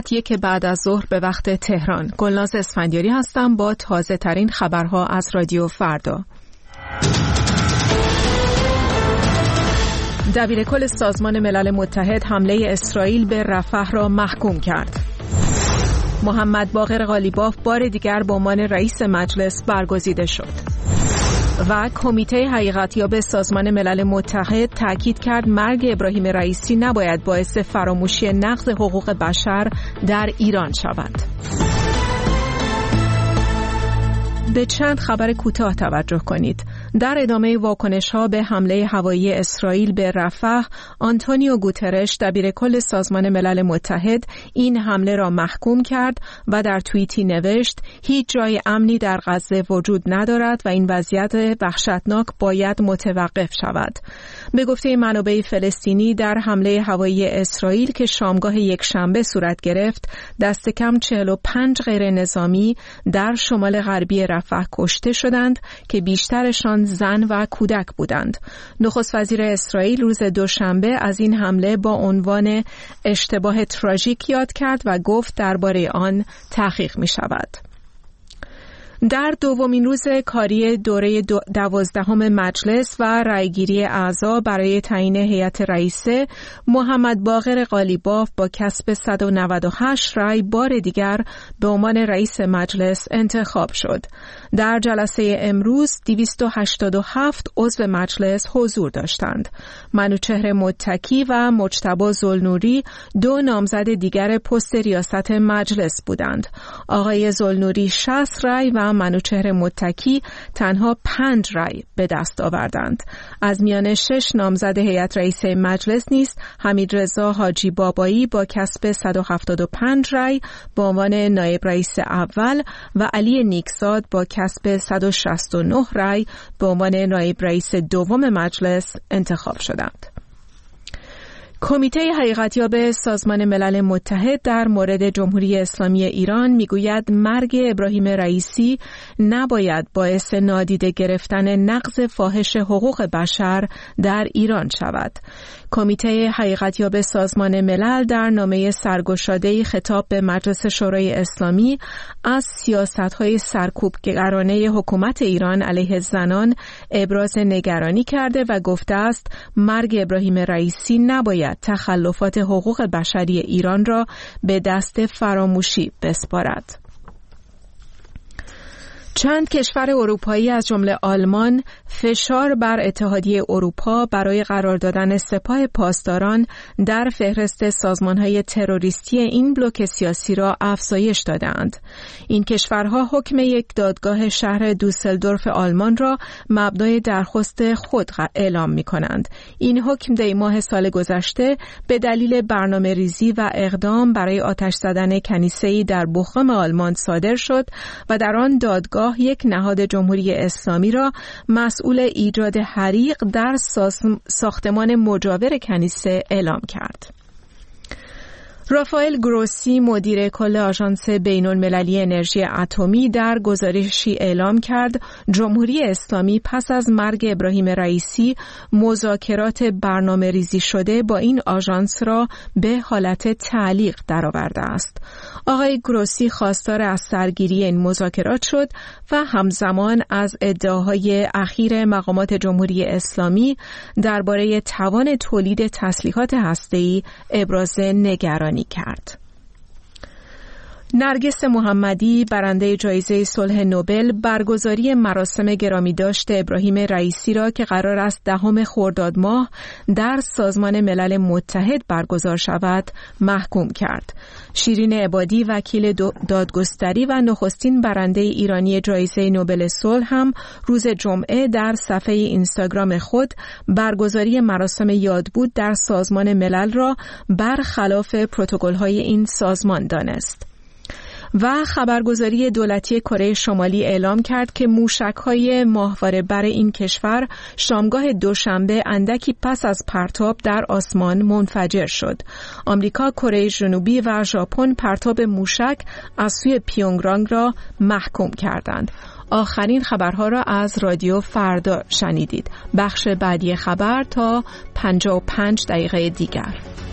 ساعت 1 بعد از ظهر به وقت تهران. گلناز اسفندیاری هستم با تازه ترین خبرها از رادیو فردا. دبیرکل سازمان ملل متحد حمله اسرائیل به رفح را محکوم کرد. محمد باقر قالیباف بار دیگر به عنوان رئیس مجلس برگزیده شد. و کمیته حقیقتیاب سازمان ملل متحد تاکید کرد مرگ ابراهیم رئیسی نباید باعث فراموشی نقض حقوق بشر در ایران شود. به چند خبر کوتاه توجه کنید. در ادامه واکنش‌ها به حمله هوایی اسرائیل به رفح، آنتونیو گوترش دبیرکل سازمان ملل متحد این حمله را محکوم کرد و در توییتی نوشت هیچ جای امنی در غزه وجود ندارد و این وضعیت وحشتناک باید متوقف شود. به گفته منابع فلسطینی در حمله هوایی اسرائیل که شامگاه یکشنبه صورت گرفت، دست کم 45 غیر نظامی در شمال غربی رفح کشته شدند که بیشترشان زن و کودک بودند. نخست وزیر اسرائیل روز دوشنبه از این حمله با عنوان اشتباه تراژیک یاد کرد و گفت درباره آن تحقیق می شود. در دومین روز کاری دوره 12 مجلس و رأیگیری اعضا برای تعیین هیئت رئیسه، محمد باقر قالیباف با کسب 198 رأی بار دیگر به عنوان رئیس مجلس انتخاب شد. در جلسه امروز 287 عضو مجلس حضور داشتند. منوچهر متکی و مجتبی ذوالنوری دو نامزد دیگر پست ریاست مجلس بودند. آقای ذوالنوری 60 رأی و منوچهر متکی تنها 5 رأی به دست آوردند. از میان 6 نامزد هیئت رئیسه مجلس نیز حمیدرضا حاجی بابایی با کسب 175 رأی به عنوان نایب رئیس اول و علی نیکزاد با کسب 169 رأی به عنوان نایب رئیس دوم مجلس انتخاب شدند. کمیته حقیقتیاب سازمان ملل متحد در مورد جمهوری اسلامی ایران میگوید مرگ ابراهیم رئیسی نباید باعث نادیده گرفتن نقض فاحش حقوق بشر در ایران شود. کمیته حقیقتیاب سازمان ملل در نامه سرگشاده‌ای خطاب به مجلس شورای اسلامی از سیاست‌های سرکوبگرانه حکومت ایران علیه زنان ابراز نگرانی کرده و گفته است مرگ ابراهیم رئیسی نباید تخلفات حقوق بشری ایران را به دست فراموشی بسپارد. چند کشور اروپایی از جمله آلمان فشار بر اتحادیه اروپا برای قرار دادن سپاه پاسداران در فهرست سازمان‌های تروریستی این بلوک سیاسی را افزایش دادند. این کشورها حکم یک دادگاه شهر دوسلدورف آلمان را مبنای درخواست خود اعلام می‌کنند. این حکم دی ماه سال گذشته به دلیل برنامه‌ریزی و اقدام برای آتش زدن کنیسه‌ای در بوخوم آلمان صادر شد و در آن دادگاه یک نهاد جمهوری اسلامی را مسئول ایجاد حریق در ساختمان مجاور کنیسه اعلام کرد. رافائل گروسی مدیر کل آژانس بین‌المللی انرژی اتمی در گزارشی اعلام کرد جمهوری اسلامی پس از مرگ ابراهیم رئیسی مذاکرات برنامه‌ریزی شده با این آژانس را به حالت تعلیق درآورده است. آقای گروسی خواستار از سرگیری این مذاکرات شد و همزمان از ادعاهای اخیر مقامات جمهوری اسلامی درباره توان تولید تسلیحات هسته‌ای ابراز نگرانی کرد. نرگس محمدی برنده جایزه صلح نوبل برگزاری مراسم گرامی داشت ابراهیم رئیسی را که قرار است 10 خرداد ماه در سازمان ملل متحد برگزار شود محکوم کرد. شیرین عبادی وکیل دادگستری و نخستین برنده ایرانی جایزه نوبل صلح هم روز جمعه در صفحه اینستاگرام خود برگزاری مراسم یادبود در سازمان ملل را برخلاف پروتکل‌های این سازمان دانست. و خبرگزاری دولتی کره شمالی اعلام کرد که موشک‌های ماهواره‌بر این کشور شامگاه دوشنبه اندکی پس از پرتاب در آسمان منفجر شد. آمریکا، کره جنوبی و ژاپن پرتاب موشک از سوی پیونگیانگ را محکوم کردند. آخرین خبرها را از رادیو فردا شنیدید. بخش بعدی خبر تا 55 دقیقه دیگر.